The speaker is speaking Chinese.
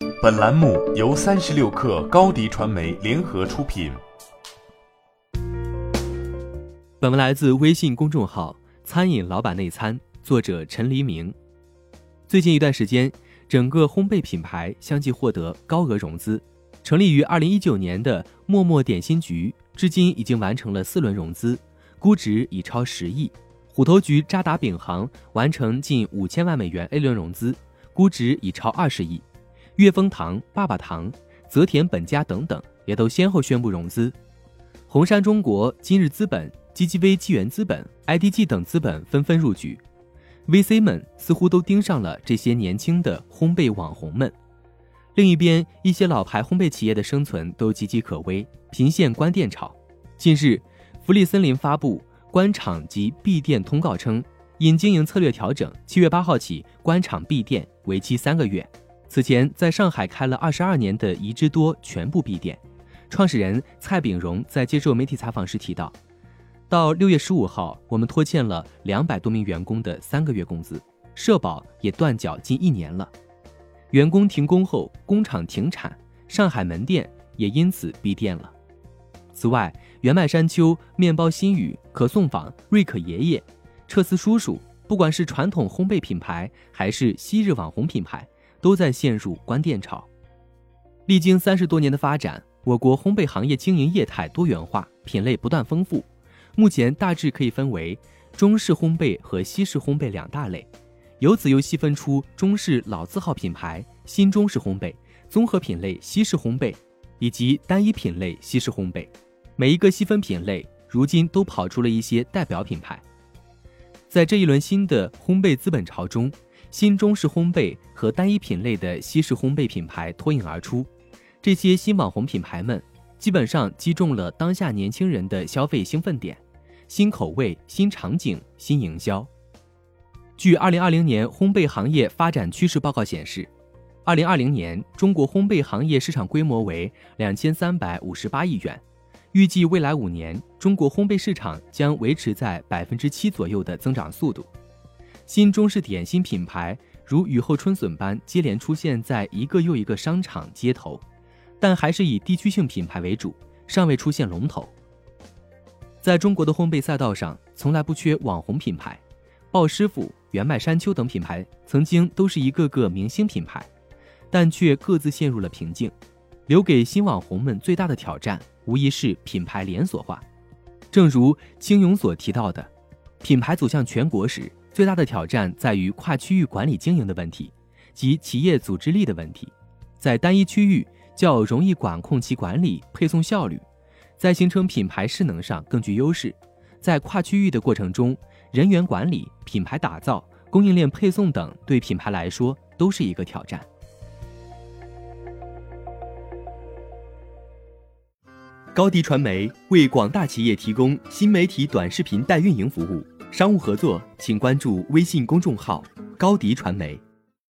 本栏目由36氪高迪传媒联合出品。 本文来自微信公众号餐饮老板内参，作者陈黎明。最近一段时间，整个烘焙品牌相继获得高额融资。成立于2019年的默默点心局，至今已经完成了4轮融资，估值已超10亿。虎头局渣打饼行完成近5000万美元 A 轮融资，估值已超20亿。悦丰堂、爸爸堂、泽田本家等等也都先后宣布融资。红杉中国、今日资本、GGV 纪元资本、IDG 等资本纷纷入局。VC 们似乎都盯上了这些年轻的烘焙网红们。另一边，一些老牌烘焙企业的生存都岌岌可危，频现关店潮。近日，福利森林发布关厂及闭店通告称，因经营策略调整，7月8号起关厂闭店，为期3个月。此前，在上海开了22年的宜之多全部闭店。创始人蔡炳荣在接受媒体采访时提到，到6月15号，我们拖欠了200多名员工的3个月工资，社保也断缴近1年了。员工停工后，工厂停产，上海门店也因此闭店了。此外，原麦山丘、面包新语、可颂坊、瑞可爷爷、彻斯叔叔，不管是传统烘焙品牌还是昔日网红品牌，都在陷入关店潮。历经30多年的发展，我国烘焙行业经营业态多元化，品类不断丰富。目前大致可以分为中式烘焙和西式烘焙2大类，由此又细分出中式老字号品牌、新中式烘焙、综合品类西式烘焙以及单一品类西式烘焙。每一个细分品类如今都跑出了一些代表品牌。在这一轮新的烘焙资本潮中，新中式烘焙和单一品类的西式烘焙品牌脱颖而出。这些新网红品牌们基本上击中了当下年轻人的消费兴奋点，新口味、新场景、新营销。据2020年烘焙行业发展趋势报告显示，2020年中国烘焙行业市场规模为2358亿元，预计未来5年中国烘焙市场将维持在7%左右的增长速度。新中式点心品牌如雨后春笋般接连出现在一个又一个商场街头，但还是以地区性品牌为主，尚未出现龙头。在中国的烘焙赛道上，从来不缺网红品牌，鲍师傅、原麦山丘等品牌曾经都是一个个明星品牌，但却各自陷入了瓶颈。留给新网红们最大的挑战，无疑是品牌连锁化。正如青勇所提到的，品牌走向全国时，最大的挑战在于跨区域管理经营的问题，及企业组织力的问题。在单一区域较容易管控其管理配送效率，在形成品牌势能上更具优势。在跨区域的过程中，人员管理、品牌打造、供应链配送等对品牌来说都是一个挑战。高迪传媒为广大企业提供新媒体短视频代运营服务，商务合作请关注微信公众号高迪传媒。